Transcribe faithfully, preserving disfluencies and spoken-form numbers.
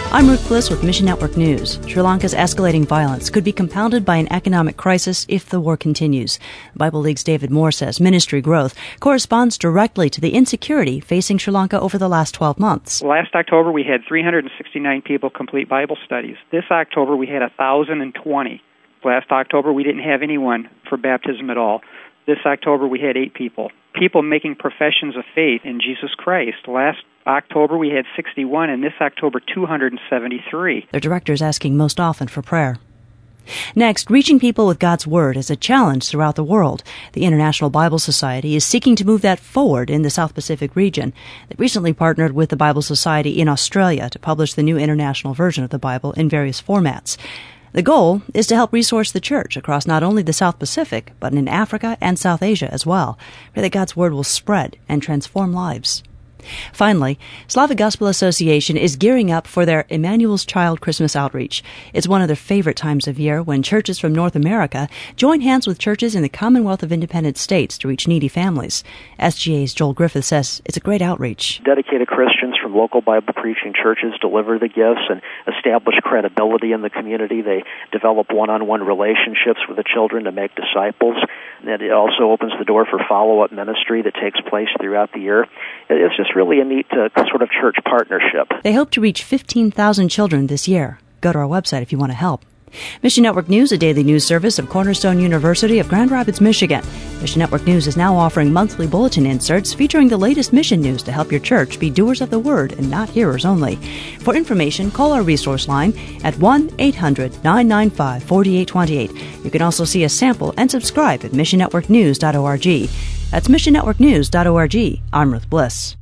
I'm Ruth Bliss with Mission Network News. Sri Lanka's escalating violence could be compounded by an economic crisis if the war continues. Bible League's David Moore says ministry growth corresponds directly to the insecurity facing Sri Lanka over the last twelve months. Last October, we had three hundred sixty-nine people complete Bible studies. This October, we had one thousand twenty. Last October, we didn't have anyone for baptism at all. This October, we had eight people. People making professions of faith in Jesus Christ. Last October, we had sixty-one, and this October, two hundred seventy-three. Their director is asking most often for prayer. Next, reaching people with God's Word is a challenge throughout the world. The International Bible Society is seeking to move that forward in the South Pacific region. They recently partnered with the Bible Society in Australia to publish the new international version of the Bible in various formats. The goal is to help resource the church across not only the South Pacific, but in Africa and South Asia as well. Pray that God's Word will spread and transform lives. Finally, Slavic Gospel Association is gearing up for their Emmanuel's Child Christmas outreach. It's one of their favorite times of year when churches from North America join hands with churches in the Commonwealth of Independent States to reach needy families. S G A's Joel Griffith says it's a great outreach. Dedicated Christians from local Bible-preaching churches deliver the gifts and establish credibility in the community. They develop one-on-one relationships with the children to make disciples. And it also opens the door for follow-up ministry that takes place throughout the year. It's just really a neat uh, sort of church partnership. They hope to reach fifteen thousand children this year. Go to our website if you want to help. Mission Network News, a daily news service of Cornerstone University of Grand Rapids, Michigan. Mission Network News is now offering monthly bulletin inserts featuring the latest mission news to help your church be doers of the word and not hearers only. For information, call our resource line at one eight hundred nine nine five four eight two eight. You can also see a sample and subscribe at mission network news dot org. That's mission network news dot org. I'm Ruth Bliss.